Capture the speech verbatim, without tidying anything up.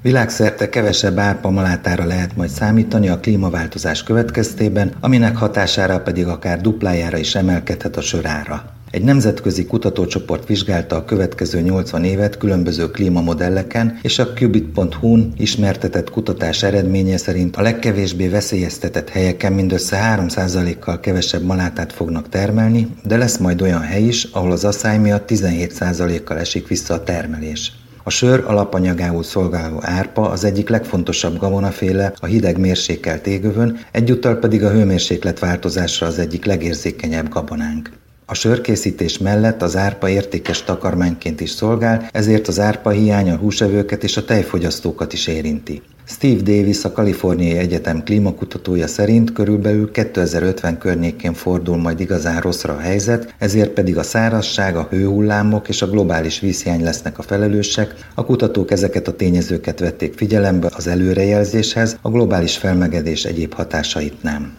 Világszerte kevesebb árpa-malátára lehet majd számítani a klímaváltozás következtében, aminek hatására pedig akár duplájára is emelkedhet a sör ára. Egy nemzetközi kutatócsoport vizsgálta a következő nyolcvan évet különböző klímamodelleken, és a Qubit pont hu-n ismertetett kutatás eredménye szerint a legkevésbé veszélyeztetett helyeken mindössze három százalékkal kevesebb malátát fognak termelni, de lesz majd olyan hely is, ahol az asszály miatt tizenhét százalékkal esik vissza a termelés. A sör alapanyagául szolgáló árpa az egyik legfontosabb gabonaféle a hideg mérsékelt égövön, egyúttal pedig a hőmérséklet változásra az egyik legérzékenyebb gabonánk. A sörkészítés mellett az árpa értékes takarmányként is szolgál, ezért az árpa hiány a húsevőket és a tejfogyasztókat is érinti. Steve Davis, a Kaliforniai Egyetem klímakutatója szerint körülbelül kétezer-ötven környékén fordul majd igazán rosszra a helyzet, ezért pedig a szárazság, a hőhullámok és a globális vízhiány lesznek a felelősek. A kutatók ezeket a tényezőket vették figyelembe az előrejelzéshez, a globális felmelegedés egyéb hatásait nem.